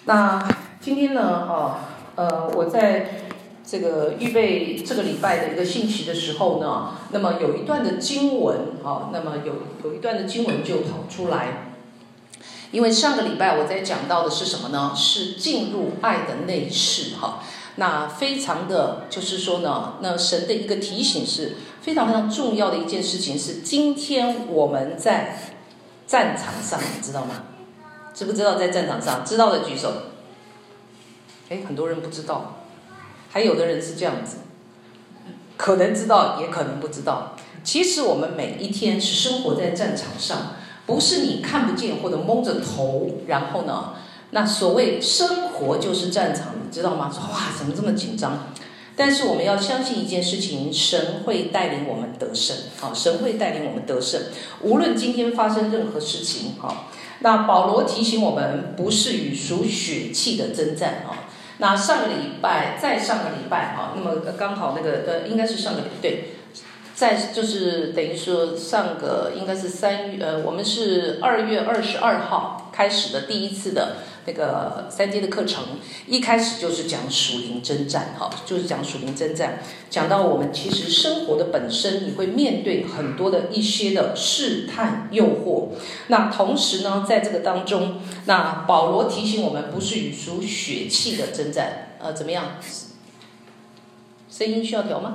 那今天呢，我在这个预备这个礼拜的一个信息的时候呢，那么有一段的经文那么有一段的经文就跑出来。因为上个礼拜我在讲到的是什么呢？是进入爱的内室那非常的就是说呢，那神的一个提醒是非常非常重要的一件事情，是今天我们在战场上，你知道吗？知不知道在战场上？知道的举手。很多人不知道，还有的人是这样子，可能知道也可能不知道。其实我们每一天是生活在战场上，不是你看不见或者蒙着头，然后呢，那所谓生活就是战场，你知道吗？说哇，怎么这么紧张？但是我们要相信一件事情，神会带领我们得胜神会带领我们得胜。无论今天发生任何事情那保罗提醒我们，不是与属血气的征战那上个礼拜，再上个礼拜那么刚好那个应该是上个对，在就是等于说上个应该是我们是2月22号开始的第一次的那个3阶的课程，一开始就是讲属灵征战就是讲属灵征战，讲到我们其实生活的本身，你会面对很多的一些的试探诱惑。那同时呢，在这个当中，那保罗提醒我们，不是与属血气的征战。怎么样？声音需要调吗？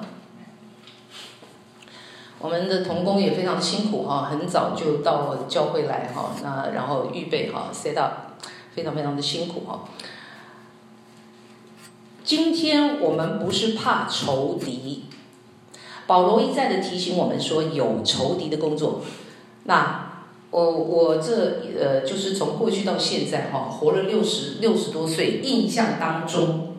我们的同工也非常辛苦很早就到教会来那然后预备set up，非常非常的辛苦今天我们不是怕仇敌，保罗一再的提醒我们说有仇敌的工作。那我这就是从过去到现在活了60多岁，印象当中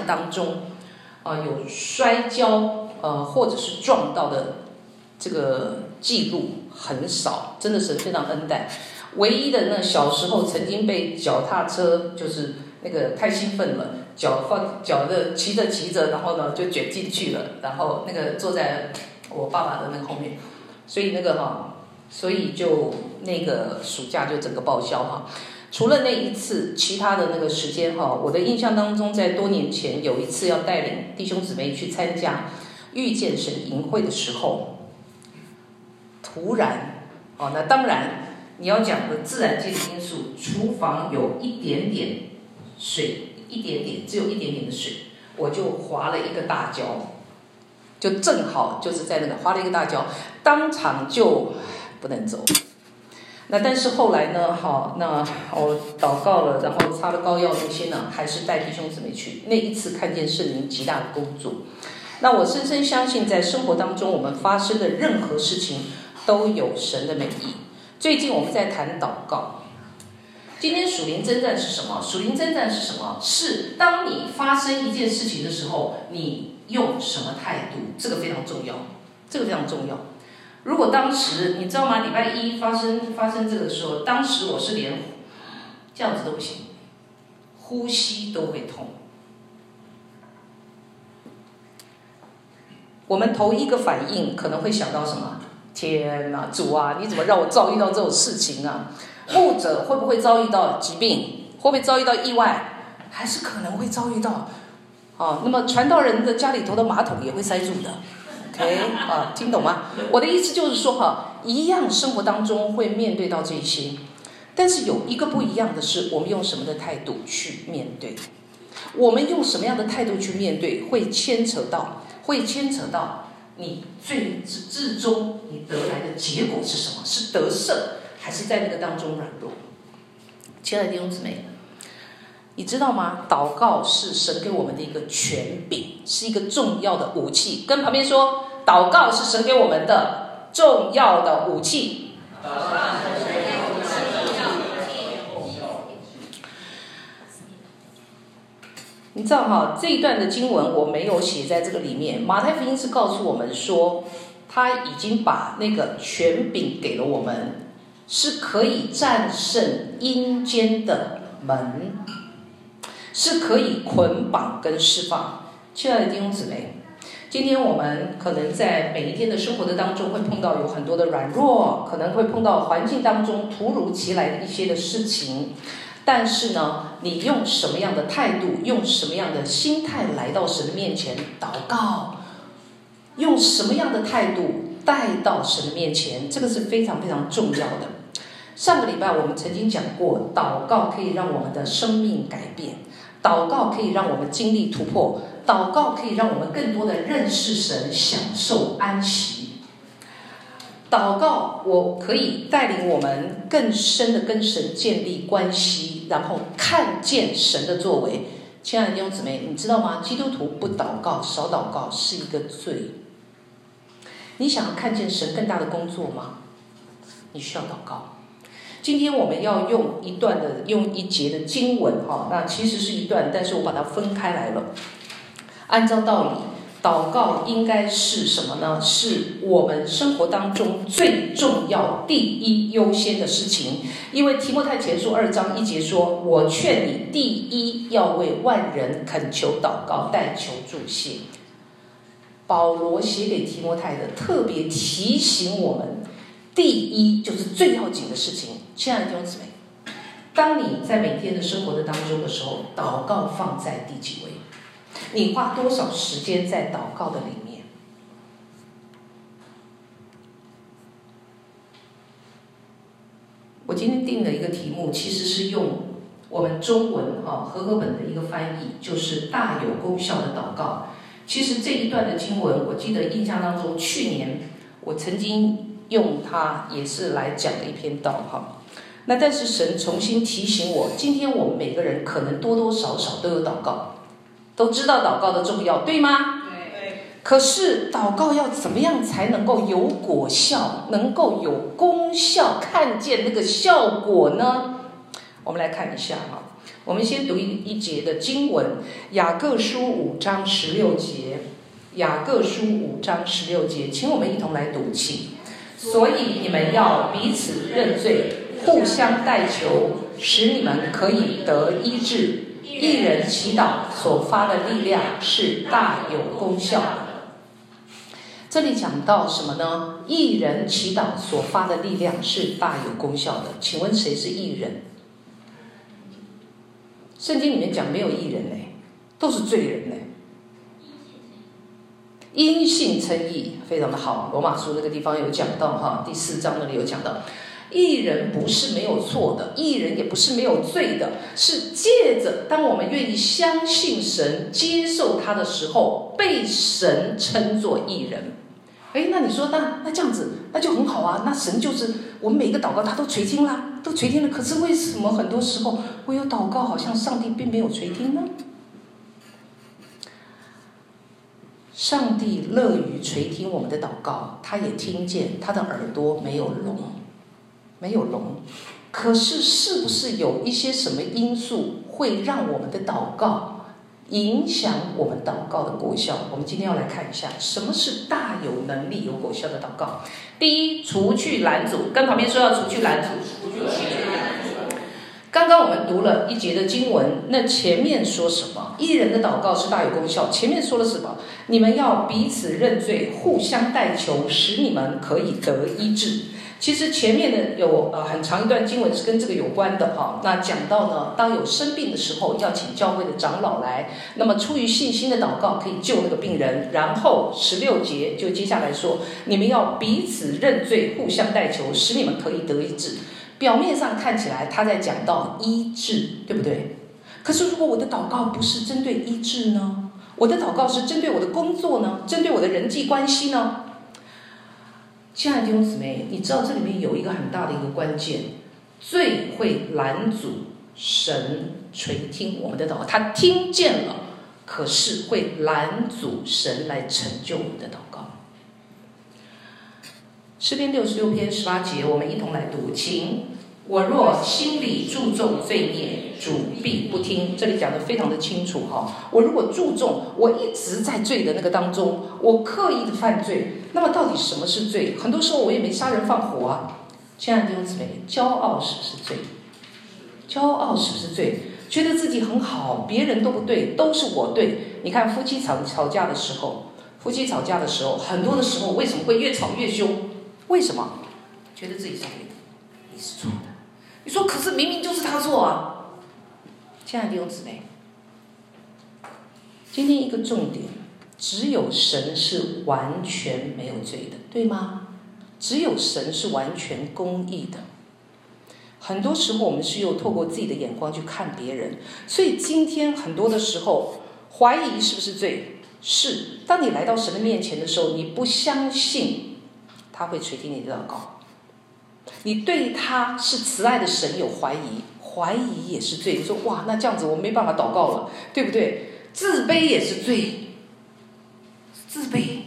有摔跤或者是撞到的这个记录很少，真的是非常恩待。唯一的那小时候曾经被脚踏车，就是那个太兴奋了，脚的骑着，然后呢就卷进去了，然后那个坐在我爸爸的那个后面，所以所以就那个暑假就整个报销除了那一次，其他的那个时间我的印象当中，在多年前有一次要带领弟兄姊妹去参加遇见神营会的时候，突然那当然你要讲的自然界的因素，厨房有一点点水，只有一点点的水，我就滑了一个大跤，就正好就是在那个滑了一个大跤，当场就不能走。那但是后来呢那我祷告了，然后擦了膏药那些呢，还是带弟兄姊妹去。那一次看见圣灵极大的工作。那我深深相信，在生活当中我们发生的任何事情都有神的美意。最近我们在谈祷告。今天属灵征战是什么？属灵征战是什么？是当你发生一件事情的时候，你用什么态度？这个非常重要，这个非常重要。如果当时你知道吗？礼拜一发生这个的时候，当时我是连这样子都不行，呼吸都会痛。我们头一个反应可能会想到什么？天哪，主啊，你怎么让我遭遇到这种事情啊？牧者会不会遭遇到疾病？会不会遭遇到意外？还是可能会遭遇到那么传道人的家里头的马桶也会塞住的。OK 听懂吗？我的意思就是说一样生活当中会面对到这些，但是有一个不一样的是，我们用什么的态度去面对？我们用什么样的态度去面对，会牵扯到你至终你得来的结果是什么？是得胜，还是在那个当中软弱？亲爱的弟兄姊妹，你知道吗？祷告是神给我们的一个权柄，是一个重要的武器。跟旁边说，祷告是神给我们的重要的武器。你知道这一段的经文我没有写在这个里面。马太福音是告诉我们说，他已经把那个权柄给了我们，是可以战胜阴间的门，是可以捆绑跟释放。亲爱的弟兄姊妹，今天我们可能在每一天的生活的当中会碰到有很多的软弱，可能会碰到环境当中突如其来的一些的事情， 但是呢，你用什么样的态度，用什么样的心态来到神的面前祷告，用什么样的态度带到神的面前，这个是非常非常重要的。上个礼拜我们曾经讲过，祷告可以让我们的生命改变，祷告可以让我们经历突破，祷告可以让我们更多的认识神，享受安息。祷告我可以带领我们更深的跟神建立关系，然后看见神的作为。亲爱的弟兄姊妹，你知道吗？基督徒不祷告，少祷告是一个罪。你想要看见神更大的工作吗？你需要祷告。今天我们要用一节的经文那其实是一段，但是我把它分开来了。按照道理，祷告应该是什么呢？是我们生活当中最重要、第一优先的事情。因为提摩太前书2章1节说：“我劝你，第一要为万人恳求祷告，代求祝谢。”保罗写给提摩太的，特别提醒我们，第一就是最要紧的事情。亲爱的弟兄姊妹，当你在每天的生活的当中的时候，祷告放在第几位？你花多少时间在祷告的里面？我今天定了一个题目，其实是用我们中文和合本的一个翻译，就是大有功效的祷告。其实这一段的经文，我记得印象当中，去年我曾经用它也是来讲了一篇道那但是神重新提醒我，今天我们每个人可能多多少少都有祷告，都知道祷告的重要，对吗？对。可是祷告要怎么样才能够有果效，能够有功效，看见那个效果呢？我们来看一下我们先读一节的经文，雅各书5章16节。雅各书5章16节，请我们一同来读，请。所以你们要彼此认罪，互相代求，使你们可以得医治。一人祈祷所发的力量是大有功效的。这里讲到什么呢？一人祈祷所发的力量是大有功效的。请问谁是义人？圣经里面讲没有义人都是罪人因信称义，非常的好。罗马书那个地方有讲到第4章那里有讲到，义人不是没有错的，义人也不是没有罪的，是借着当我们愿意相信神，接受他的时候，被神称作义人。那你说那这样子那就很好啊，那神就是我们每一个祷告他都垂听啦，都垂听了。可是为什么很多时候我有祷告，好像上帝并没有垂听呢？上帝乐于垂听我们的祷告，他也听见，他的耳朵没有聋。可是是不是有一些什么因素会让我们的祷告影响我们祷告的果效？我们今天要来看一下什么是大有能力有果效的祷告。第一，除去拦阻，跟旁边说要除去拦阻。刚刚我们读了一节的经文，那前面说什么？义人的祷告是大有功效。前面说了什么？你们要彼此认罪，互相代求，使你们可以得医治。其实前面的有很长一段经文是跟这个有关的那讲到呢，当有生病的时候，要请教会的长老来，那么出于信心的祷告可以救那个病人。然后16节就接下来说，你们要彼此认罪，互相代求，使你们可以得医治。表面上看起来他在讲到医治，对不对？可是如果我的祷告不是针对医治呢？我的祷告是针对我的工作呢？针对我的人际关系呢？亲爱的弟兄姊妹，你知道这里面有一个很大的一个关键，罪会拦阻神垂听我们的祷告。他听见了，可是会拦阻神来成就我们的祷告。诗篇66篇18节，我们一同来读，请。我若心里注重罪孽，主必不听。这里讲得非常的清楚我如果注重，我一直在罪的那个当中，我刻意的犯罪，那么到底什么是罪？很多时候我也没杀人放火啊。亲爱的弟兄姊妹，骄傲是不是罪？骄傲是不是罪？觉得自己很好，别人都不对，都是我对。你看夫妻吵架的时候，很多的时候为什么会越吵越凶？为什么？觉得自己是对的，你是错的。你说可是明明就是他错啊， 亲爱的弟兄姊妹，今天一个重点，只有神是完全没有罪的，对吗？只有神是完全公义的。很多时候我们是用透过自己的眼光去看别人，所以今天很多的时候怀疑是不是罪？是。当你来到神的面前的时候，你不相信他会垂听你的祷告，你对他是慈爱的神有怀疑，怀疑也是罪。你说哇，那这样子我没办法祷告了，对不对？自卑也是罪，自卑，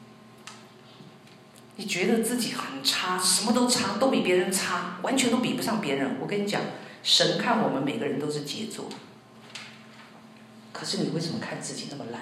你觉得自己很差，什么都差，都比别人差，完全都比不上别人。我跟你讲，神看我们每个人都是杰作，可是你为什么看自己那么烂？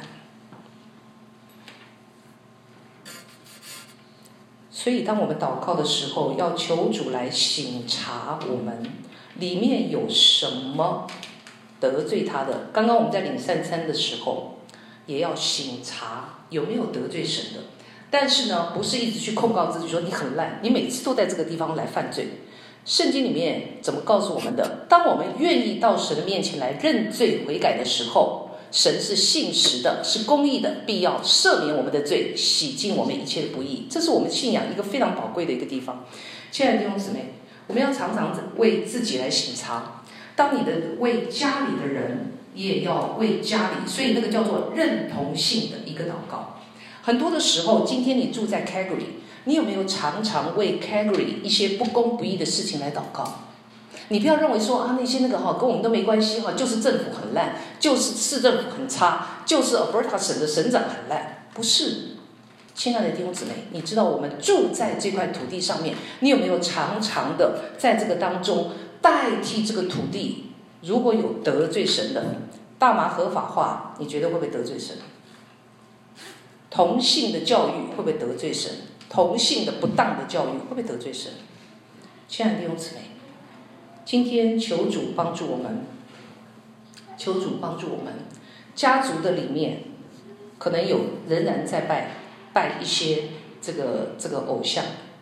所以当我们祷告的时候，要求主来省察我们里面有什么得罪他的。刚刚我们在领圣餐的时候，也要省察有没有得罪神的。但是呢，不是一直去控告自己说你很烂，你每次都在这个地方来犯罪。圣经里面怎么告诉我们的？当我们愿意到神的面前来认罪悔改的时候，神是信实的，是公义的，必要赦免我们的罪，洗净我们一切的不义。这是我们信仰一个非常宝贵的一个地方。亲爱的弟兄姊妹，我们要常常为自己来省察。当你的为家里的人，也要为家里，所以那个叫做认同性的一个祷告。很多的时候，今天你住在 Calgary， 你有没有常常为 Calgary 一些不公不义的事情来祷告？你不要认为说啊，那些跟我们都没关系，就是政府很烂，就是市政府很差，就是 Alberta 省的省长很烂。不是，亲爱的弟兄姊妹，你知道我们住在这块土地上面，你有没有常常的在这个当中代替这个土地？如果有得罪神的，大麻合法化，你觉得会不会得罪神？同性的教育会不会得罪神？同性的不当的教育会不会得罪神？亲爱的弟兄姊妹，今天求主帮助我们，求主帮助我们。家族的里面可能有仍然在拜一些这个偶像，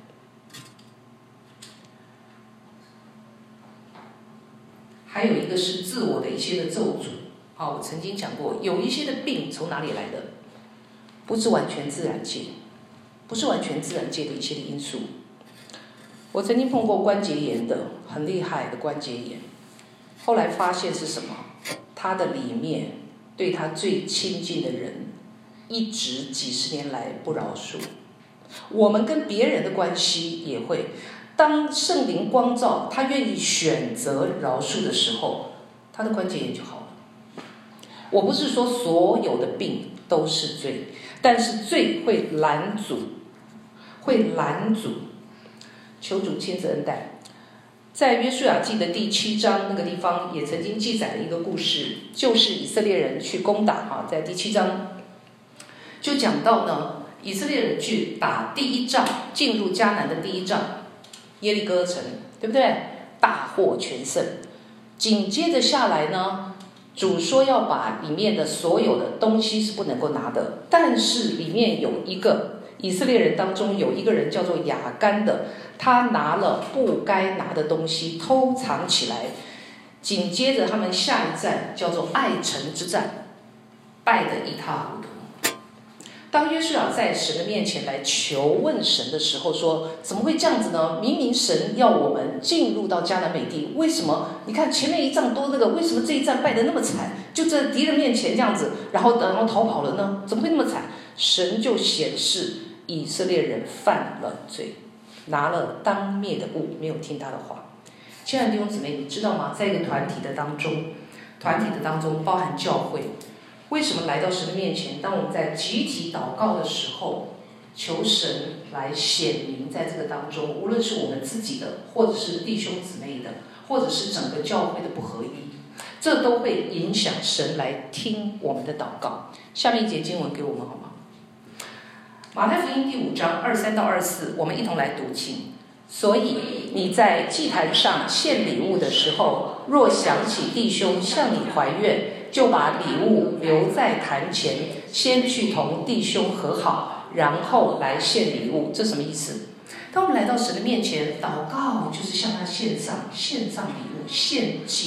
还有一个是自我的一些的咒诅。我曾经讲过，有一些的病从哪里来的？不是完全自然界，不是完全自然界的一些的因素。我曾经碰过关节炎的，很厉害的关节炎，后来发现是什么？他的里面对他最亲近的人，一直几十年来不饶恕。我们跟别人的关系也会，当圣灵光照，他愿意选择饶恕的时候，他的关节炎就好了。我不是说所有的病都是罪，但是罪会拦阻，会拦阻。求主亲自恩待。在约书亚记的第7章那个地方也曾经记载了一个故事，就是以色列人去攻打在第7章就讲到呢，以色列人去打第一仗，进入迦南的第一仗耶利哥城，对不对？大获全胜。紧接着下来呢，主说要把里面的所有的东西是不能够拿的，但是里面有一个以色列人当中有一个人叫做亚干的，他拿了不该拿的东西偷藏起来。紧接着他们下一站叫做爱城之战，败得一塌糊涂。当约书亚在神的面前来求问神的时候说，怎么会这样子呢？明明神要我们进入到迦南美地，为什么你看前面一仗都为什么这一战败得那么惨，就在敌人面前这样子，然后逃跑了呢？怎么会那么惨？神就显示以色列人犯了罪，拿了当灭的物，没有听他的话。亲爱的弟兄姊妹，你知道吗？在一个团体的当中包含教会，为什么来到神的面前？当我们在集体祷告的时候，求神来显明在这个当中，无论是我们自己的，或者是弟兄姊妹的，或者是整个教会的不合一，这都会影响神来听我们的祷告。下面一节经文给我们好吗？马太福音第5章23到24，我们一同来读经。所以你在祭坛上献礼物的时候，若想起弟兄向你怀怨，就把礼物留在坛前，先去同弟兄和好，然后来献礼物。这什么意思？当我们来到神的面前祷告，就是向他献上礼物，献祭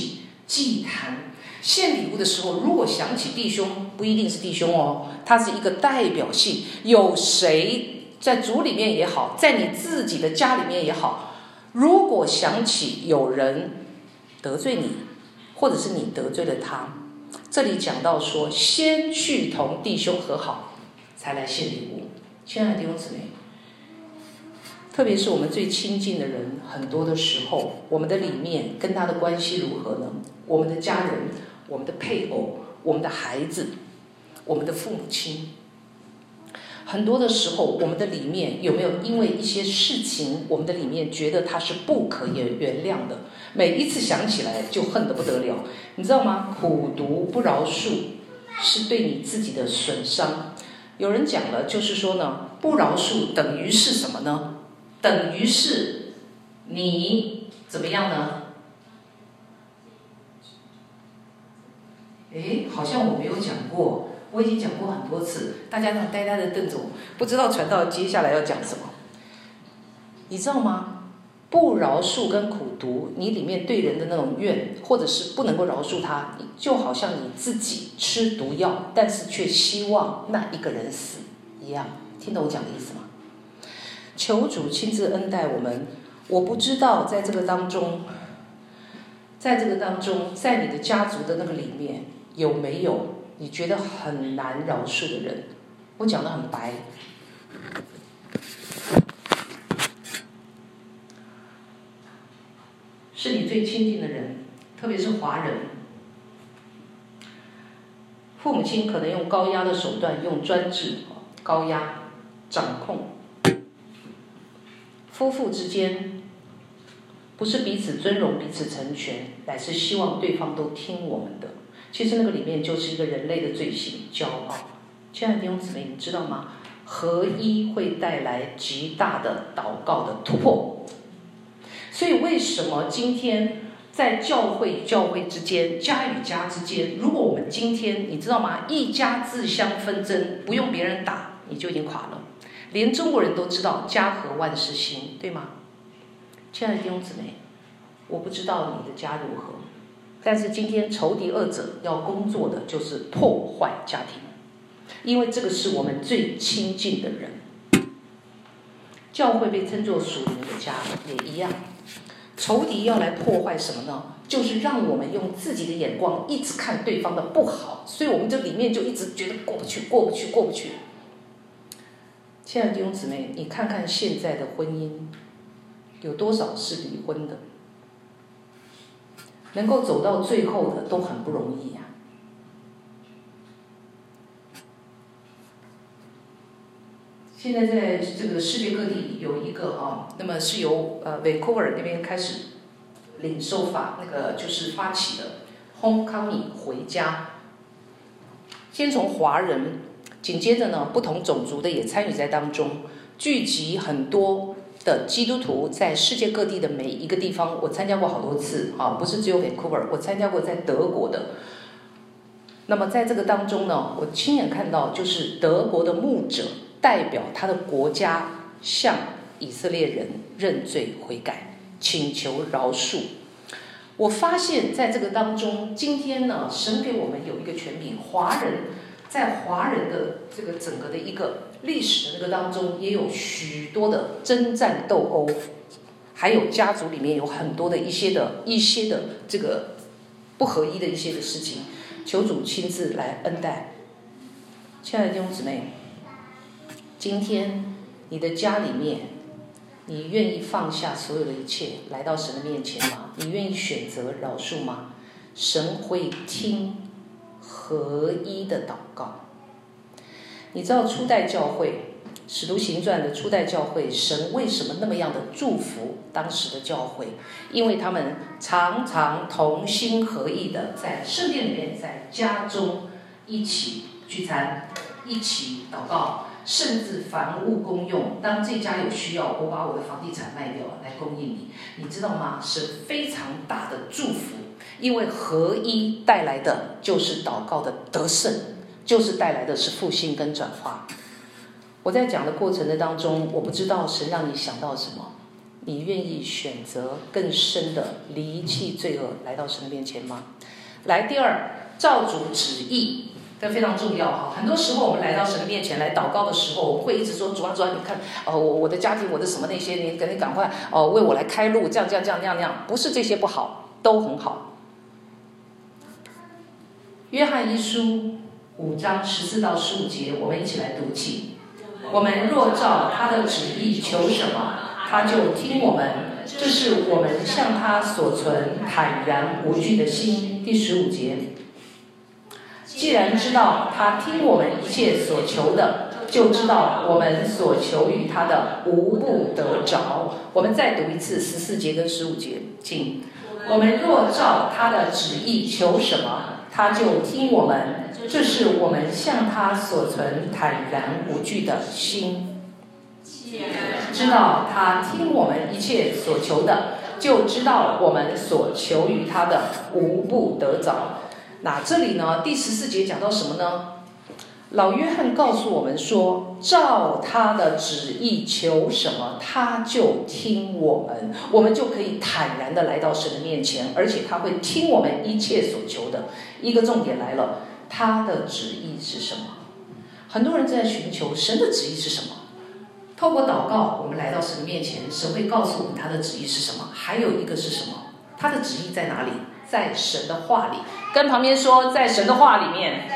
祭坛。献礼物的时候，如果想起弟兄，不一定是弟兄哦，它是一个代表性。有谁在主里面也好，在你自己的家里面也好，如果想起有人得罪你，或者是你得罪了他，这里讲到说，先去同弟兄和好，才来献礼物。亲爱的弟兄姊妹，特别是我们最亲近的人，很多的时候，我们的里面跟他的关系如何呢？我们的家人，我们的配偶，我们的孩子，我们的父母亲，很多的时候，我们的里面有没有因为一些事情，我们的里面觉得它是不可以原谅的，每一次想起来就恨得不得了，你知道吗？苦毒不饶恕是对你自己的损伤。有人讲了，就是说呢，不饶恕等于是什么呢？等于是你怎么样呢？好像我没有讲过，我已经讲过很多次，大家那样呆呆的瞪着我，不知道传道接下来要讲什么。你知道吗？不饶恕跟苦毒，你里面对人的那种怨，或者是不能够饶恕他，就好像你自己吃毒药，但是却希望那一个人死一样。听懂我讲的意思吗？求主亲自恩待我们。我不知道在这个当中，在你的家族的那个里面，有没有你觉得很难饶恕的人？我讲得很白，是你最亲近的人，特别是华人。父母亲可能用高压的手段，用专制、高压掌控。夫妇之间不是彼此尊荣、彼此成全，乃是希望对方都听我们的。其实那个里面就是一个人类的罪行，骄傲。亲爱的弟兄姊妹，你知道吗？合一会带来极大的祷告的突破。所以为什么今天在教会之间，家与家之间，如果我们今天你知道吗？一家自相纷争，不用别人打，你就已经垮了。连中国人都知道家和万事兴，对吗？亲爱的弟兄姊妹，我不知道你的家如何，但是今天仇敌恶者要工作的就是破坏家庭，因为这个是我们最亲近的人。教会被称作属灵的家，也一样。仇敌要来破坏什么呢？就是让我们用自己的眼光一直看对方的不好，所以我们这里面就一直觉得过不去。亲爱的弟兄姊妹，你看看现在的婚姻，有多少是离婚的？能够走到最后的都很不容易呀。现在在这个世界各地有一个那么是由Vancouver 那边开始领受法，那个就是发起的 Homecoming 回家。先从华人，紧接着呢，不同种族的也参与在当中，聚集很多的基督徒在世界各地的每一个地方。我参加过好多次不是只有 Vancouver， 我参加过在德国的。那么在这个当中呢，我亲眼看到，就是德国的牧者代表他的国家向以色列人认罪悔改，请求饶恕。我发现在这个当中，今天呢，神给我们有一个权柄，华人在华人的这个整个的一个历史的那个当中，也有许多的征战斗殴，还有家族里面有很多的一些的这个不合一的一些的事情，求主亲自来恩待。亲爱的弟兄姊妹，今天你的家里面，你愿意放下所有的一切来到神的面前吗？你愿意选择饶恕吗？神会听合一的祷告。你知道初代教会使徒行传的初代教会，神为什么那么样的祝福当时的教会？因为他们常常同心合意的在圣殿里面，在家中一起聚餐，一起祷告，甚至凡物公用。当这家有需要，我把我的房地产卖掉来供应你。你知道吗？神非常大的祝福，因为合一带来的就是祷告的得胜，就是带来的是复兴跟转化。我在讲的过程的当中，我不知道神让你想到什么， 你愿意选择更深的离弃罪恶，来到神的面前吗？来，第二，照主旨意，这非常重要哈。很多时候我们来到神的面前来祷告的时候，我们会一直说主啊主啊，你看我的家庭，我的什么那些，你赶快为我来开路，这样那样，不是这些不好，都很好。约翰一书5章14到15节，我们一起来读起。我们若照他的旨意求什么，他就听我们。这是我们向他所存坦然无惧的心。第15节，既然知道他听我们一切所求的，就知道我们所求于他的无不得着。我们再读一次14节跟15节，请。我们若照他的旨意求什么，他就听我们。这是我们向他所存坦然无惧的心。知道他听我们一切所求的，就知道我们所求于他的无不得着。那这里呢，第14节讲到什么呢？老约翰告诉我们说，照他的旨意求什么，他就听我们，我们就可以坦然的来到神的面前，而且他会听我们一切所求的。一个重点来了，他的旨意是什么？很多人在寻求神的旨意是什么。透过祷告，我们来到神的面前，神会告诉我们他的旨意是什么。还有一个是什么？他的旨意在哪里？在神的话里。跟旁边说，在神的话里面。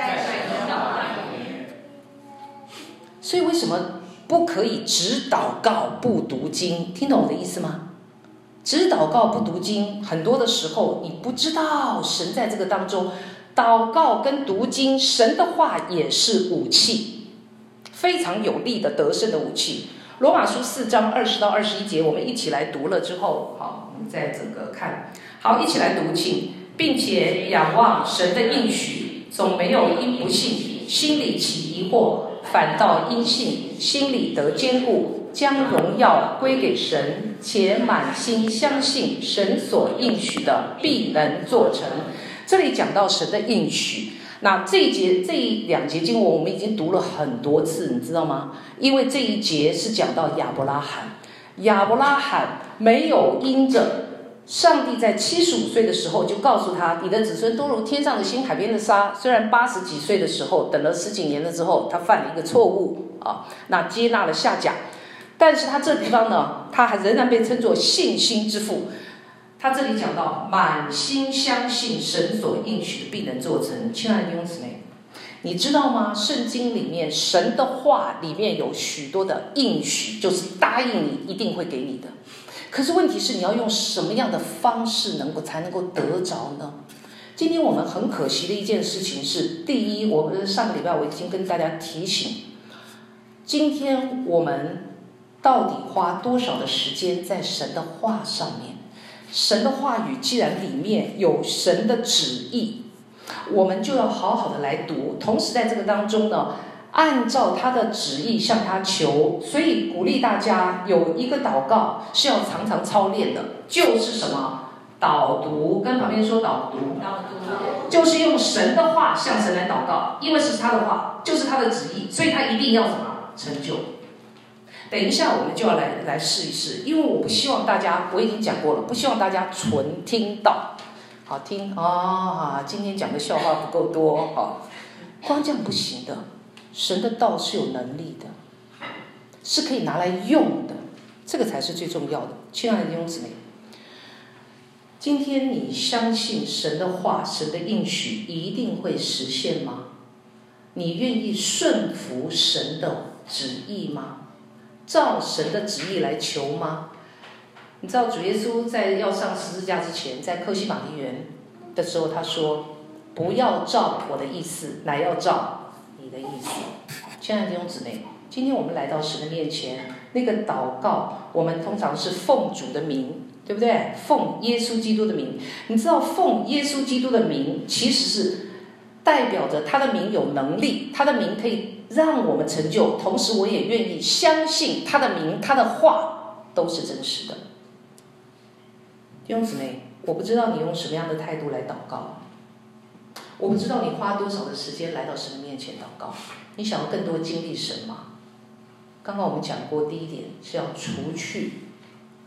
所以为什么不可以只祷告不读经？听懂我的意思吗？只祷告不读经，很多的时候你不知道神在这个当中。祷告跟读经，神的话也是武器，非常有力的得胜的武器。罗马书4章20到21节，我们一起来读了之后，好，我们再整个看。好，一起来读经，并且仰望神的应许，总没有因不信，心里起疑惑，反倒因信，心里得坚固，将荣耀归给神，且满心相信神所应许的必能做成。这里讲到神的应许，那这两节经文我们已经读了很多次，你知道吗？因为这一节是讲到亚伯拉罕，亚伯拉罕没有因着上帝在75岁的时候就告诉他，你的子孙都如天上的星，海边的沙。虽然80几岁的时候，等了10几年了之后，他犯了一个错误啊，那接纳了下甲，但是他这地方呢，他还仍然被称作信心之父。他这里讲到满心相信神所应许的必能做成。亲爱的弟兄姊妹，你知道吗？圣经里面神的话里面有许多的应许，就是答应你一定会给你的。可是问题是你要用什么样的方式才能够得着呢？今天我们很可惜的一件事情是，第一，我们上个礼拜我已经跟大家提醒，今天我们到底花多少的时间在神的话上面？神的话语既然里面有神的旨意，我们就要好好的来读，同时在这个当中呢，按照他的旨意向他求。所以鼓励大家有一个祷告是要常常操练的，就是什么？导读。跟旁边说导读，就是用神的话向神来祷告，因为是他的话，就是他的旨意，所以他一定要什么？成就。等一下我们就要来试一试，因为我不希望大家，我已经讲过了，不希望大家纯听到，好听啊，今天讲的笑话不够多，好，光这样不行的。神的道是有能力的，是可以拿来用的，这个才是最重要的。亲爱的弟兄姊妹，今天你相信神的话，神的应许一定会实现吗？你愿意顺服神的旨意吗？照神的旨意来求吗？你知道主耶稣在要上十字架之前，在客西马尼园的时候，他说：“不要照我的意思，乃要照你的意思。”亲爱的弟兄姊妹，今天我们来到神的面前，那个祷告，我们通常是奉主的名，对不对？奉耶稣基督的名。你知道奉耶稣基督的名，其实是代表着他的名有能力，他的名可以让我们成就，同时我也愿意相信他的名，他的话都是真实的。弟兄姊妹，我不知道你用什么样的态度来祷告，我不知道你花多少的时间来到神的面前祷告，你想要更多经历神吗？刚刚我们讲过，第一点是要除去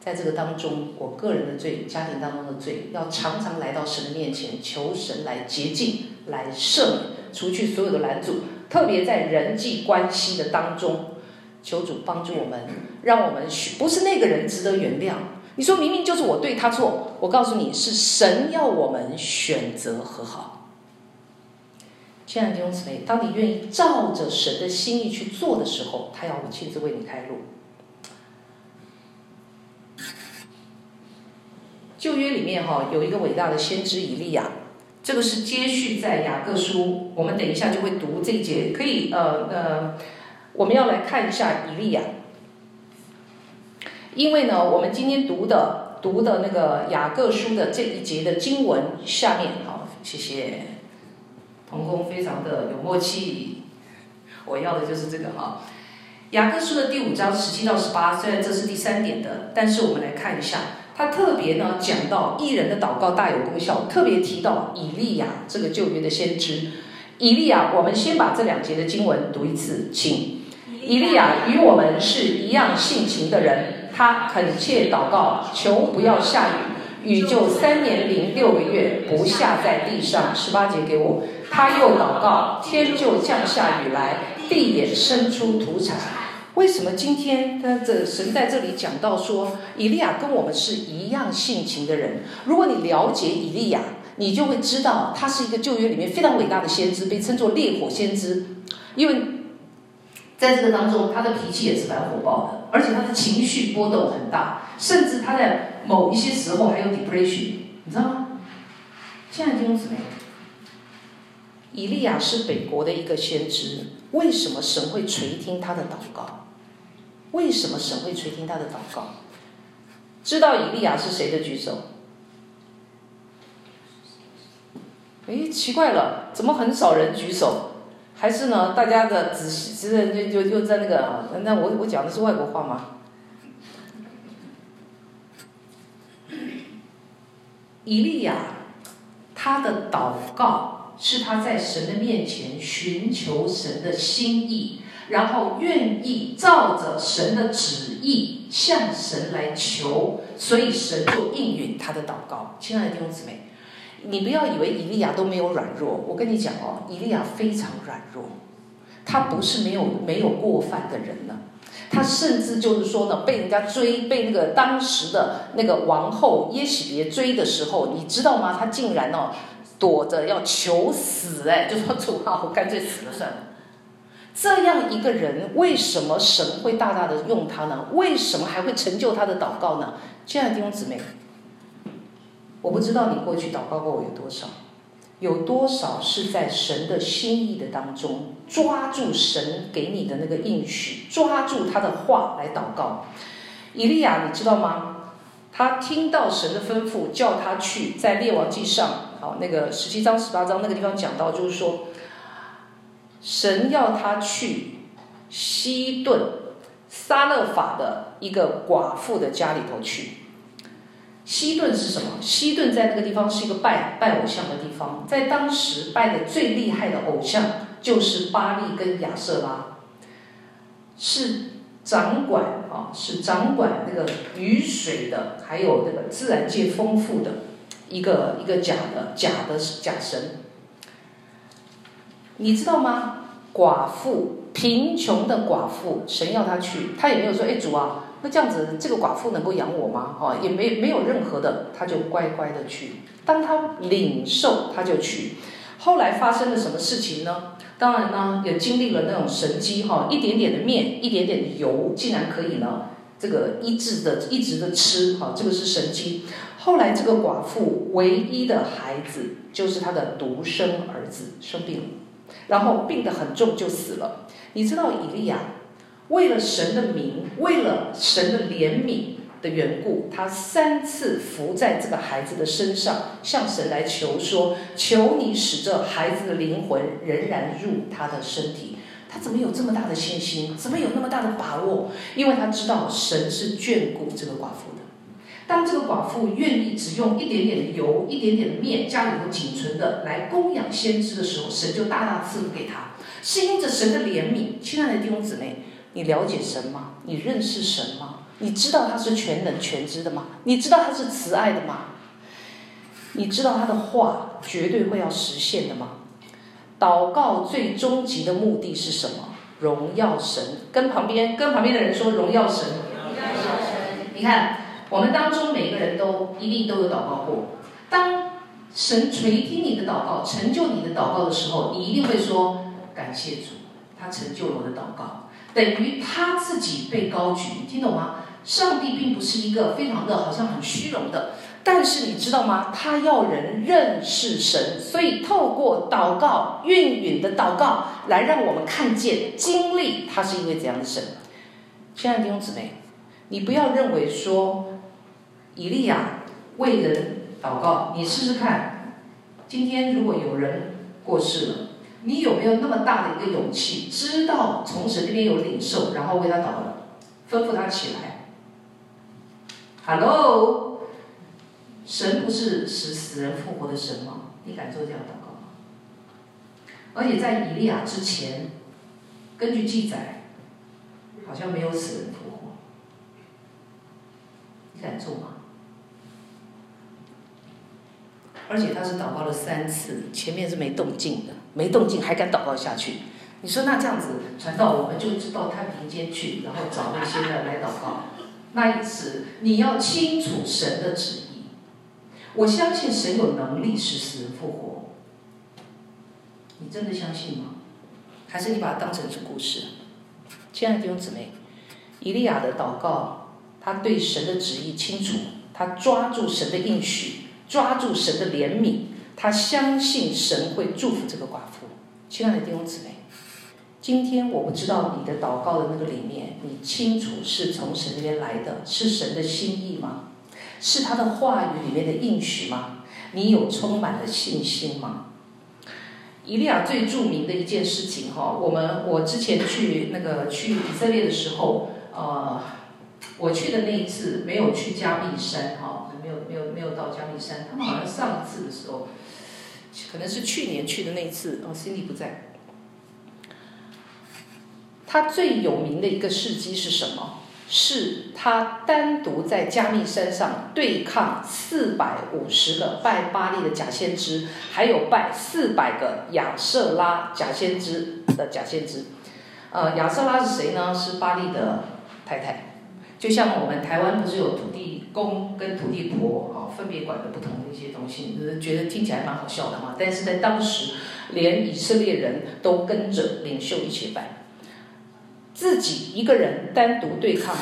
在这个当中，我个人的罪，家庭当中的罪，要常常来到神的面前，求神来洁净，来赦免，除去所有的拦阻。特别在人际关系的当中，求主帮助我们，让我们不是那个人值得原谅。你说明明就是我对他错，我告诉你是神要我们选择和好。亲爱的弟兄姊妹，当你愿意照着神的心意去做的时候，他要我亲自为你开路。旧约里面有一个伟大的先知以利亚，这个是接续在雅各书，我们等一下就会读这一节，可以我们要来看一下以利亚，因为呢，我们今天读的那个雅各书的这一节的经文下面，好，谢谢童工，非常的有默契，我要的就是这个雅各书的第5章17到18，虽然这是第3点的，但是我们来看一下。他特别呢讲到义人的祷告大有功效，特别提到以利亚这个旧约的先知。以利亚，我们先把这2节的经文读一次，请。以利亚与我们是一样性情的人，他恳切祷告，求不要下雨，雨就3年零6个月不下在地上。18节给我。他又祷告，天就降下雨来，地也生出土产。为什么今天神在这里讲到说以利亚跟我们是一样性情的人？如果你了解以利亚，你就会知道他是一个旧约里面非常伟大的先知，被称作烈火先知。因为在这个当中，他的脾气也是蛮火爆的，而且他的情绪波动很大，甚至他在某一些时候还有 depression， 你知道吗？亲爱的弟兄姊妹，以利亚是北国的一个先知，为什么神会垂听他的祷告？为什么神会垂听他的祷告？知道以利亚是谁的举手？奇怪了，怎么很少人举手？还是呢，大家的仔细就在那个那我讲的是外国话吗？以利亚他的祷告是他在神的面前寻求神的心意，然后愿意照着神的旨意向神来求，所以神就应允他的祷告。亲爱的弟兄姊妹，你不要以为以利亚都没有软弱，我跟你讲以利亚非常软弱，他不是没有过犯的人呢。他甚至就是说呢，被人家追，被那个当时的那个王后耶洗别追的时候，你知道吗？他竟然躲着要求死，就说主啊，我干脆死了算了。这样一个人，为什么神会大大的用他呢？为什么还会成就他的祷告呢？亲爱的弟兄姊妹，我不知道你过去祷告过我有多少是在神的心意的当中抓住神给你的那个应许，抓住他的话来祷告。以利亚你知道吗？他听到神的吩咐，叫他去，在列王记上那个17章18章那个地方讲到，就是说神要他去西顿撒勒法的一个寡妇的家里头去。西顿是什么？西顿在那个地方是一个拜偶像的地方，在当时拜的最厉害的偶像就是巴力跟亚舍拉，是掌管那个雨水的，还有那个自然界丰富的一个假神。你知道吗？寡妇，贫穷的寡妇，神要他去，他也没有说主啊，那这样子这个寡妇能够养我吗？也没有任何的，他就乖乖的去。当他领受，他就去。后来发生了什么事情呢？当然呢，也经历了那种神迹一点点的面，一点点的油，竟然可以呢，这个一直的吃这个是神迹。后来这个寡妇唯一的孩子就是他的独生儿子生病了，然后病得很重就死了。你知道以利亚为了神的名，为了神的怜悯的缘故，他3次伏在这个孩子的身上，向神来求说：求你使这孩子的灵魂仍然入他的身体。他怎么有这么大的信心？怎么有那么大的把握？因为他知道神是眷顾这个寡妇的。当这个寡妇愿意只用一点点的油，一点点的面，家里头仅存的来供养先知的时候，神就大大赐福给他。是因着神的怜悯。亲爱的弟兄姊妹，你了解神吗？你认识神吗？ 你知道他是全能全知的吗？你知道他是慈爱的吗？你知道他的话绝对会要实现的吗？祷告最终极的目的是什么？荣耀神。跟旁边的人说荣耀神。你看，我们当中每个人都一定都有祷告过。当神垂听你的祷告，成就你的祷告的时候，你一定会说感谢主，他成就了我的祷告，等于他自己被高举。你听懂吗？上帝并不是一个非常的好像很虚荣的，但是你知道吗？他要人认识神，所以透过祷告、应允的祷告，来让我们看见、经历他是一位怎样的神。亲爱的弟兄姊妹，你不要认为说以利亚为人祷告，你试试看，今天如果有人过世了，你有没有那么大的一个勇气，知道从神那边有领受，然后为他祷告，吩咐他起来 ？Hello， 神不是使死人复活的神吗？你敢做这样祷告吗？而且在以利亚之前，根据记载，好像没有死人复活，你敢做吗？而且他是祷告了3次，前面是没动静的，没动静还敢祷告下去。你说那这样子传道，我们就到太平间去，然后找那些人来祷告。那一次你要清楚神的旨意。我相信神有能力使死人复活，你真的相信吗？还是你把它当成是故事？亲爱的弟兄姊妹，以利亚的祷告，他对神的旨意清楚，他抓住神的应许，抓住神的怜悯，他相信神会祝福这个寡妇。亲爱的弟兄姊妹，今天我不知道你的祷告的那个里面，你清楚是从神那边来的，是神的心意吗？是他的话语里面的应许吗？你有充满了信心吗？以利亚最著名的一件事情哈，我之前去以色列的时候，我去的那一次没有去加密山哈，没有到加密山。他们好像上一次的时候，可能是去年去的那一次，Cindy 不在。他最有名的一个事迹是什么？是他单独在加密山上对抗450个拜巴力的假先知，还有拜400个亚舍拉假先知的假先知。亚舍拉是谁呢？是巴力的太太。就像我们台湾不是有土地公跟土地婆分别管的不同的一些东西，觉得听起来蛮好笑的嘛。但是在当时，连以色列人都跟着领袖一起拜。自己一个人单独对抗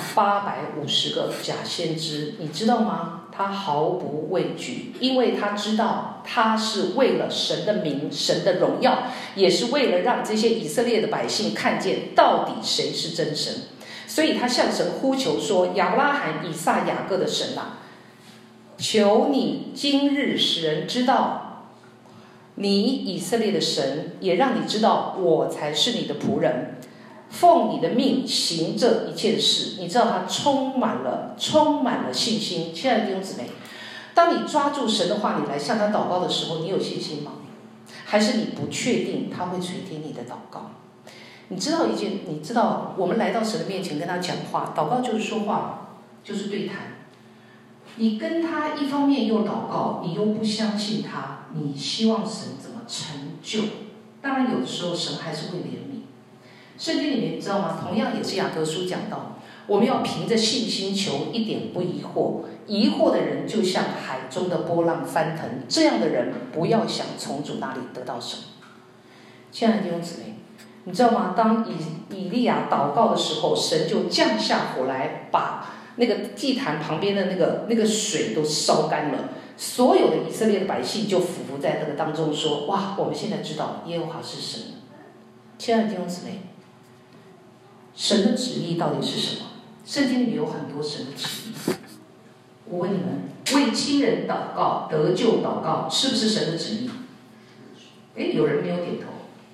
850个假先知，你知道吗？他毫不畏惧，因为他知道他是为了神的名、神的荣耀，也是为了让这些以色列的百姓看见到底谁是真神。所以他向神呼求说：亚伯拉罕、以撒、雅各的神啊，求你今日使人知道你以色列的神，也让你知道我才是你的仆人，奉你的命行这一切的事。你知道他充满了信心。亲爱的弟兄姊妹，当你抓住神的话，你来向他祷告的时候，你有信心吗？还是你不确定他会垂听你的祷告？你知道我们来到神的面前跟他讲话，祷告就是说话，就是对谈。你跟他一方面又祷告，你又不相信他，你希望神怎么成就？当然有的时候神还是会怜悯。圣经里面你知道吗？同样也是雅各书讲到，我们要凭着信心求，一点不疑惑。疑惑的人就像海中的波浪翻腾，这样的人不要想从主那里得到什么。亲爱的弟兄姊妹，你知道吗？当以利亚祷告的时候，神就降下火来，把那个祭坛旁边的那个水都烧干了。所有的以色列的百姓就俯伏在那个当中说：哇，我们现在知道耶和华是神。亲爱的弟兄姊妹，神的旨意到底是什么？圣经里面有很多神的旨意。我问你们，为亲人祷告、得救祷告，是不是神的旨意？有人没有点头。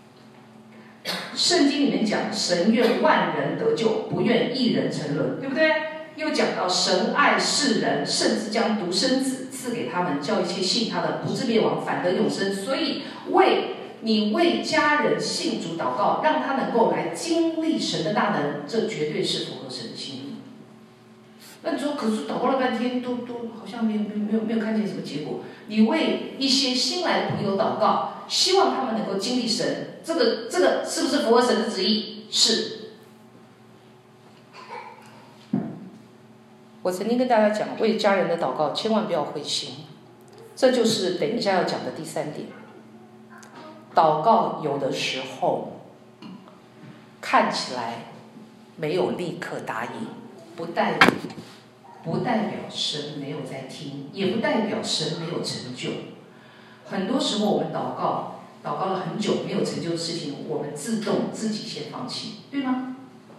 圣经里面讲，神愿万人得救，不愿一人沉沦，对不对？又讲到神爱世人，甚至将独生子赐给他们，叫一切信他的不至灭亡，反得永生。所以为家人信主祷告，让他能够来经历神的大能，这绝对是符合神的心意。 那你说，可是祷告了半天，都好像没有看见什么结果。你为一些新来的朋友祷告，希望他们能够经历神，这个是不是符合神的旨意？是。我曾经跟大家讲，为家人的祷告千万不要灰心，这就是等一下要讲的第3点。祷告有的时候看起来没有立刻答应，不代表神没有在听，也不代表神没有成就。很多时候我们祷告了很久没有成就的事情，我们自己先放弃，对吗？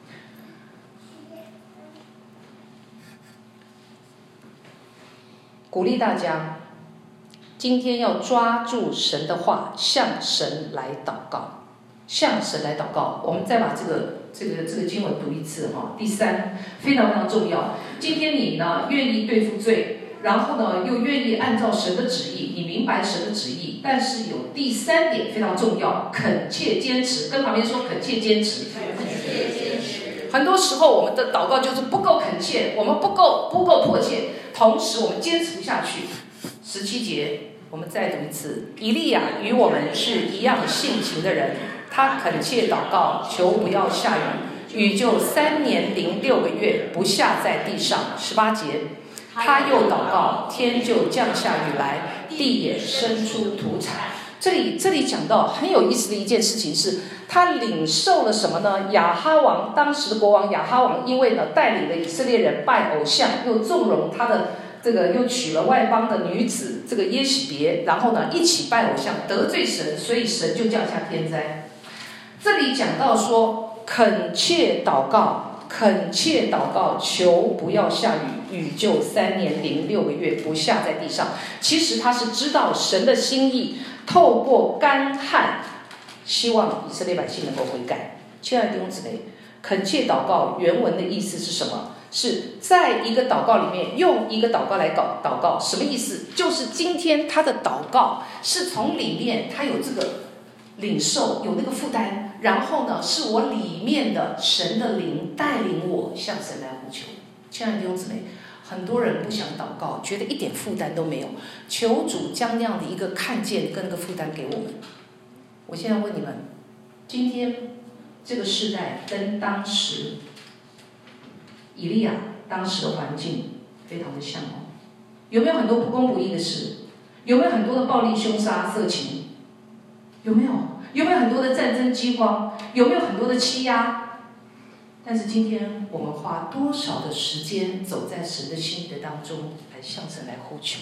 鼓励大家，今天要抓住神的话，向神来祷告，向神来祷告。我们再把这个经文读一次哈。第3，非常非常重要。今天你呢愿意对付罪，然后呢又愿意按照神的旨意，你明白神的旨意，但是有第3点非常重要，恳切坚持。跟旁边说恳切坚持。很多时候我们的祷告就是不够恳切，我们不够迫切，同时我们坚持不下去。17节，我们再读一次。以利亚与我们是一样性情的人，他恳切祷告，求不要下雨，雨就3年零6个月不下在地上。18节，他又祷告，天就降下雨来，地也生出土产。这里讲到很有意思的一件事情是，他领受了什么呢？亚哈王，当时的国王亚哈王，因为呢带领了以色列人拜偶像，又纵容他的又娶了外邦的女子这个耶洗别，然后呢一起拜偶像，得罪神，所以神就降下天灾。这里讲到说恳切祷告，求不要下雨，雨就3年零6个月不下在地上。其实他是知道神的心意，透过干旱，希望以色列百姓能够悔改。亲爱的弟兄姊妹，恳切祷告原文的意思是什么？是在一个祷告里面用一个祷告来祷告。什么意思？就是今天他的祷告是从里面他有这个领受，有那个负担，然后呢是我里面的神的灵带领我向神来呼求。亲爱的弟兄姊妹，很多人不想祷告，觉得一点负担都没有，求主将那样的一个看见跟那个负担给我们。我现在问你们，今天这个世代跟当时以利亚当时的环境非常的像哦，有没有很多不公不义的事？有没有很多的暴力凶杀色情？有没有很多的战争饥荒？有没有很多的欺压？但是今天我们花多少的时间走在神的心意的当中，来向神来呼求？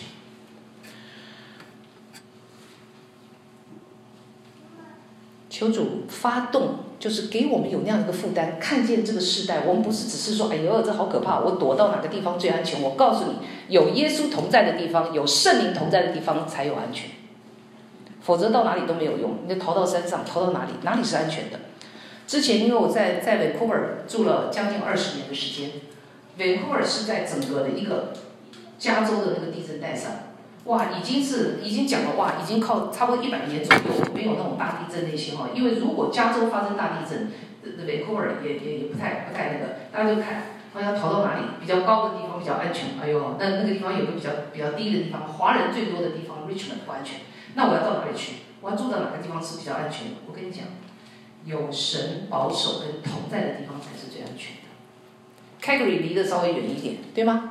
求主发动，就是给我们有那样一个负担，看见这个世代，我们不是只是说，哎呦，这好可怕，我躲到哪个地方最安全？我告诉你，有耶稣同在的地方，有圣灵同在的地方才有安全，否则到哪里都没有用。你逃到山上，逃到哪里？哪里是安全的？之前因为我在Vancouver住了将近20年的时间，Vancouver是在整个的一个加州的那个地震带上，哇，已经讲了哇，已经靠差不多100年左右没有那种大地震那些哈，因为如果加州发生大地震，Vancouver也不太那个，大家就看要逃到哪里，比较高的地方比较安全，哎呦，那个地方有个比较低的地方，华人最多的地方 Richmond 不安全，那我要到哪里去？我要住到哪个地方是比较安全的？我跟你讲，有神保守跟同在的地方才是最安全的。Calgary 离得稍微远一点，对吗？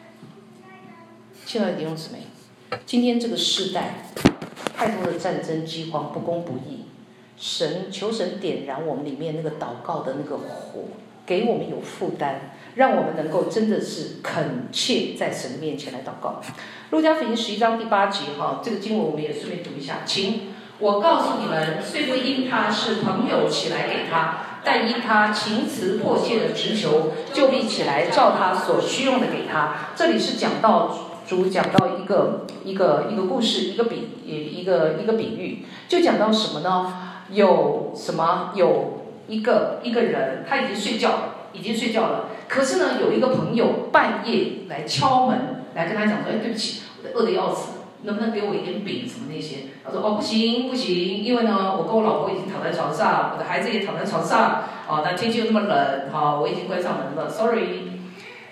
亲爱的弟兄姊妹，今天这个世代太多的战争饥荒不公不义，求神点燃我们里面那个祷告的那个火，给我们有负担，让我们能够真的是恳切在神面前来祷告。路加福音11章第8节这个经文我们也顺便读一下，请我告诉你们，虽不因他是朋友起来给他，但因他情辞迫切的直求，就必起来照他所需用的给他。这里是讲到主讲到一个故事，一个比喻，就讲到什么呢？有一个人，他已经睡觉了，可是呢，有一个朋友半夜来敲门，来跟他讲说，对不起，我饿得要死，能不能给我一点饼什么那些？他说不行，因为呢，我跟我老婆已经躺在床上，我的孩子也躺在床上，那天气又那么冷，我已经关上门了 ，sorry。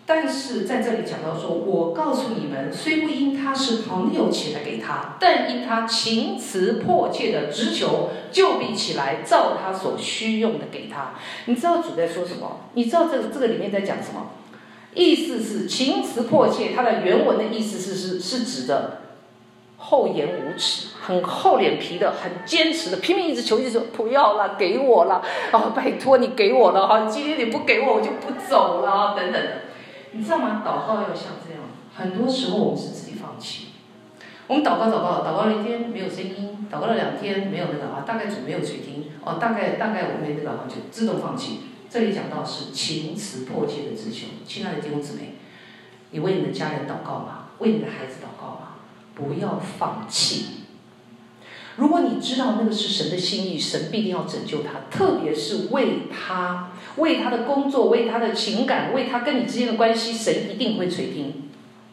但是在这里讲到说，我告诉你们，虽不因他是朋友起来给他，但因他情辞迫切的直求，就必起来照他所需用的给他。你知道主在说什么？你知道这个里面在讲什么？意思是情辞迫切，它的原文的意思是指的厚颜无耻，很厚脸皮的，很坚持的，拼命一直求，一直说不要了，给我了，拜托你给我了，今天你不给我，我就不走了，等等的。你知道吗？祷告要像这样，很多时候我们是自己放弃。我们祷告了一天没有声音，祷告了2天没有那个大概主没有垂听大概我没那个就自动放弃。这里讲到是情辞迫切的直求。亲爱的弟兄姊妹，你为你的家人祷告吗？为你的孩子祷告吗？不要放弃。如果你知道那个是神的心意，神必定要拯救他，特别是为他的工作，为他的情感，为他跟你之间的关系，神一定会垂听。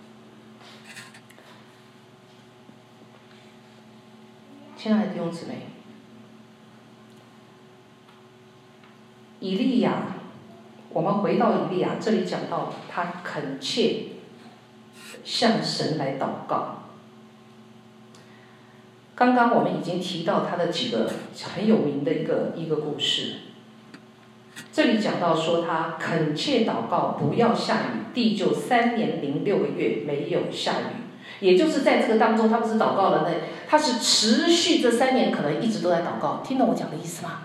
亲爱的弟兄姊妹，以利亚，我们回到以利亚，这里讲到他恳切向神来祷告。刚刚我们已经提到他的几个很有名的一个故事。这里讲到说他恳切祷告不要下雨，地就3年0、6个月没有下雨。也就是在这个当中，他不是祷告了呢，他是持续这3年可能一直都在祷告。听懂我讲的意思吗？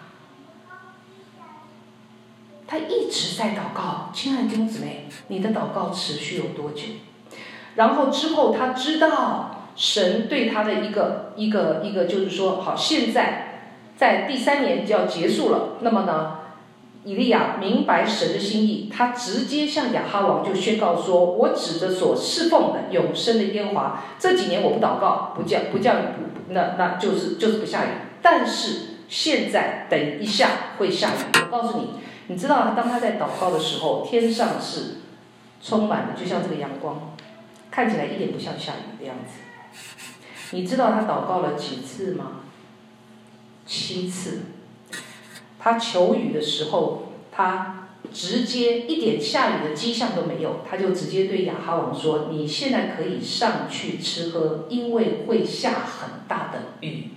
他一直在祷告。亲爱的弟兄姊妹，你的祷告持续有多久？然后之后他知道神对他的一个就是说，好，现在在第3年就要结束了。那么呢，以利亚明白神的心意，他直接向亚哈王就宣告说：“我指着所侍奉的永生的耶和华，这几年我不祷告，不降雨，那就是不下雨。但是现在等一下会下雨。我告诉你，你知道，当他在祷告的时候，天上是充满了，就像这个阳光，看起来一点不像下雨的样子。你知道他祷告了几次吗？7次。他求雨的时候，他直接一点下雨的迹象都没有，他就直接对亚哈王说：“你现在可以上去吃喝，因为会下很大的雨。”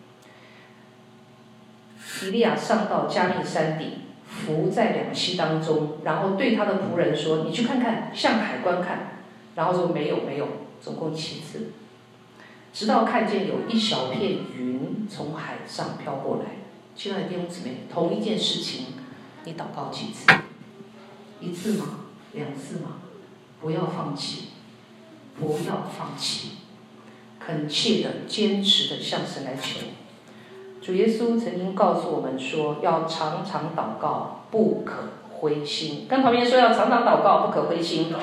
以利亚上到加密山顶，伏在两溪当中，然后对他的仆人说：“你去看看，向海观看。”然后说：“没有，总共7次。”直到看见有一小片云从海上飘过来。亲爱的弟兄姊妹，同一件事情，你祷告几次？1次吗？2次吗？不要放弃，不要放弃，恳切的、坚持的向神来求。主耶稣曾经告诉我们说，要常常祷告，不可灰心。跟旁边说，要常常祷告，不可灰心。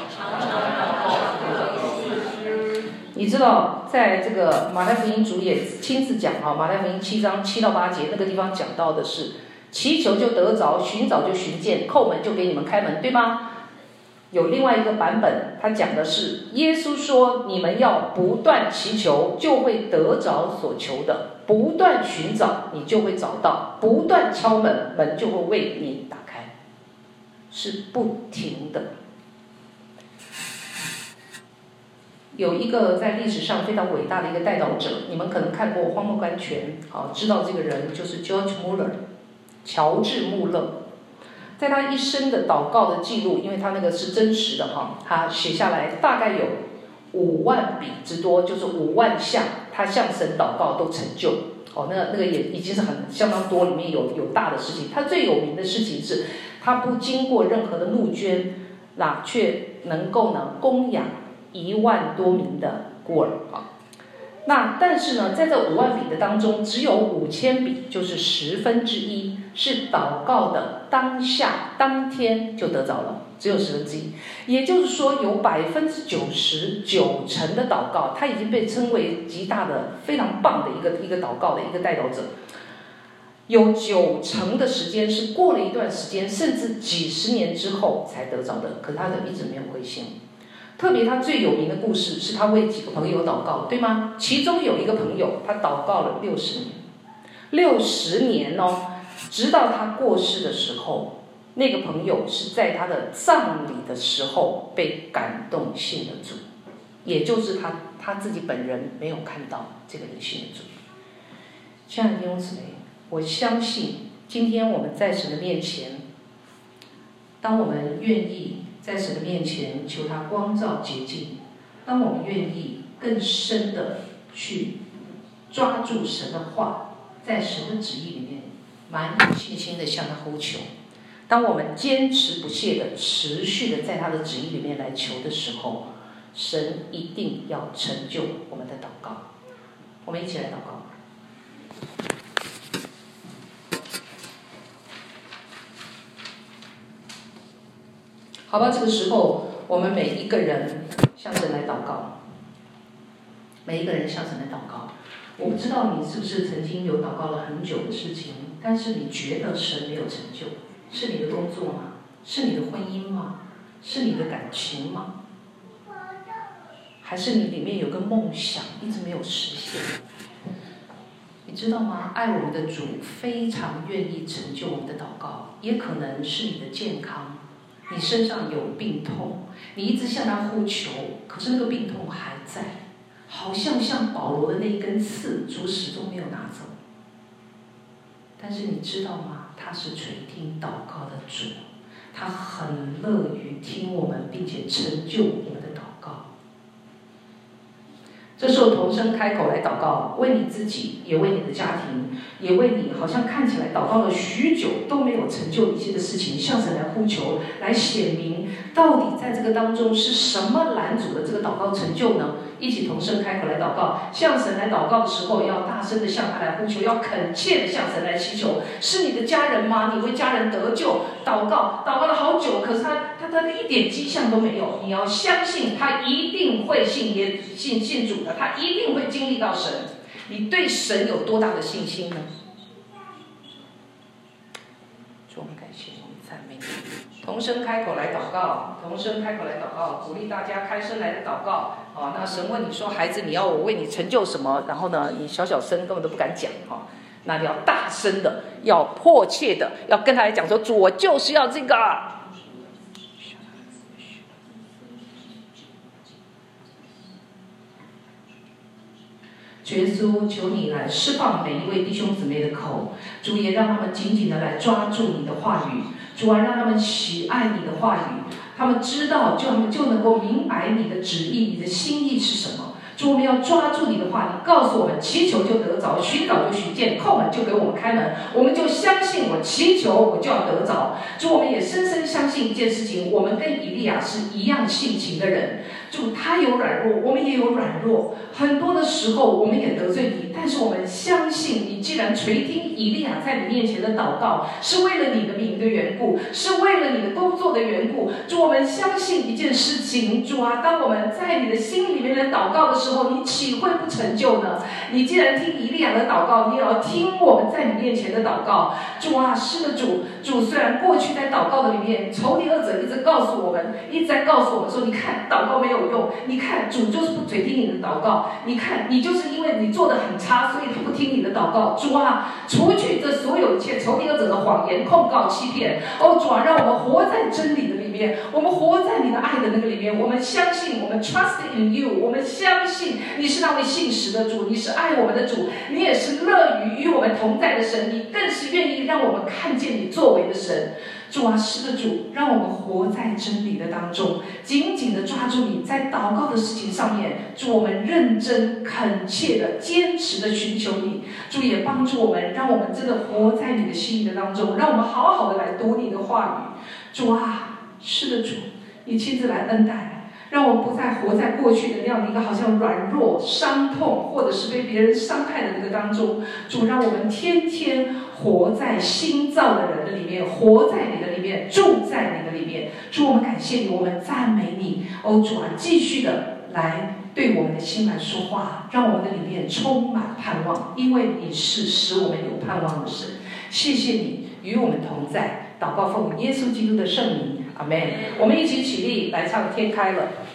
你知道，在这个马太福音主也亲自讲马太福音7章7到8节那个地方讲到的是，祈求就得着，寻找就寻见，叩门就给你们开门，对吗？有另外一个版本，他讲的是耶稣说，你们要不断祈求，就会得着所求的；不断寻找，你就会找到；不断敲门，门就会为你打开，是不停的。有一个在历史上非常伟大的一个代祷者，你们可能看过《荒漠甘泉》，知道这个人就是 George Muller， 乔治·穆勒。在他一生的祷告的记录，因为他那个是真实的他写下来大概有5万笔之多，就是5万项，他向神祷告都成就。那个也已经是很相当多，里面有大的事情。他最有名的事情是，他不经过任何的募捐，却能够供养1万多名的孤儿但是呢，在这5万笔的当中，只有5000笔，就是1/10，是祷告的当下当天就得着了，只有1/10。也就是说，有99%的祷告，他已经被称为极大的、非常棒的一个祷告的一个代祷者。有90%的时间是过了一段时间，甚至几十年之后才得着的，可是他一直没有灰心。特别他最有名的故事是他为几个朋友祷告，对吗？其中有一个朋友，他祷告了60年，直到他过世的时候， 那个朋友是在他的葬礼的时候被感动信了主，也就是他自己本人没有看到这个人信了主。亲爱的弟兄姊妹，我相信今天我们在神的面前，当我们愿意在神的面前求他光照洁净，当我们愿意更深的去抓住神的话，在神的旨意里面满有信心的向他呼求，当我们坚持不懈的持续的在他的旨意里面来求的时候，神一定要成就我们的祷告。我们一起来祷告。好吧，这个时候我们每一个人向神来祷告，每一个人向神来祷告。我不知道你是不是曾经有祷告了很久的事情，但是你觉得神没有成就，是你的工作吗？是你的婚姻吗？是你的感情吗？还是你里面有个梦想一直没有实现？你知道吗？爱我们的主非常愿意成就我们的祷告，也可能是你的健康，你身上有病痛，你一直向他呼求，可是那个病痛还在，好像保罗的那一根刺，主始终没有拿走。但是你知道吗？他是垂听祷告的主，他很乐于听我们，并且成就我们的祷告。这时候同声开口来祷告，为你自己，也为你的家庭，也为你好像看起来祷告了许久都没有成就一些的事情，向神来呼求，来显明到底在这个当中是什么拦阻的这个祷告成就呢？一起同声开口来祷告，向神来祷告的时候，要大声的向他来呼求，要恳切的向神来祈求。是你的家人吗？你为家人得救，祷告了好久，可是他一点迹象都没有。你要相信他一定会信主的，他一定会经历到神。你对神有多大的信心呢？主，我们感谢你，我们赞美你。同声开口来祷告，同声开口来祷告，鼓励大家开声来的祷告。那神问你说，孩子，你要我为你成就什么？然后呢，你小声根本都不敢讲那你要大声的，要迫切的，要跟他来讲说，主，我就是要这个。耶稣，求你来释放每一位弟兄姊妹的口，主也让他们紧紧的来抓住你的话语，主啊，让他们喜爱你的话语，他们知道，他们就能够明白你的旨意，你的心意是什么。主，我们要抓住你的话，你告诉我们，祈求就得着，寻找就寻见，叩门就给我们开门。我们就相信，我祈求我就要得着。主，我们也深深相信一件事情，我们跟以利亚是一样性情的人。主，他有软弱，我们也有软弱，很多的时候我们也得罪你，但是我们相信你既然垂听以利亚在你面前的祷告，是为了你的名的缘故，是为了你的工作的缘故。主，我们相信一件事情，主啊，当我们在你的心里面的祷告的时候，你岂会不成就呢？你既然听以利亚的祷告，你也要听我们在你面前的祷告。主啊，是的，主虽然过去在祷告的里面，仇敌恶者一直告诉我们，一直在告诉我们说，你看祷告没有用，你看主就是不垂听你的祷告，你看你就是因为你做得很差，所以他不听你的祷告。主啊，除去这所有一切仇敌恶者的谎言、控告、欺骗。主啊，让我们活在真理的里面，我们活在你的爱的那个里面。我们相信，我们 trust in you， 我们相信你是那位信实的主，你是爱我们的主，你也是乐于与我们同在的神，你更是愿意让我们看见你作为的神。主啊，是的，主，让我们活在真理的当中，紧紧的抓住你，在祷告的事情上面，主，我们认真恳切的坚持的寻求你。主也帮助我们，让我们真的活在你的心意的当中，让我们好好的来读你的话语。主啊，是的，主，你亲自来恩待，让我们不再活在过去的那样的一个好像软弱、伤痛，或者是被别人伤害的那个当中。主，让我们天天活在新造的人的里面，活在你的里面，住在你的里面。主，我们感谢你，我们赞美你。主啊，继续的来对我们的心来说话，让我们的里面充满盼望，因为你是使我们有盼望的神。谢谢你与我们同在，祷告奉耶稣基督的圣名，阿们。我们一起起立来唱《天开了》。